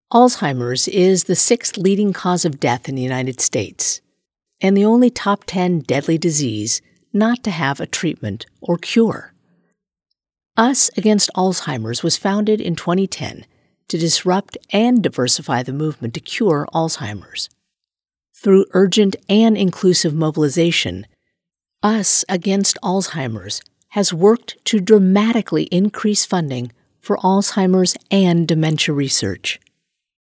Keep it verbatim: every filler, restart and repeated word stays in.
Alzheimer's is the sixth leading cause of death in the United States, and the only top ten deadly disease not to have a treatment or cure. Us Against Alzheimer's was founded in twenty ten to disrupt and diversify the movement to cure Alzheimer's. Through urgent and inclusive mobilization, Us Against Alzheimer's has worked to dramatically increase funding for Alzheimer's and dementia research.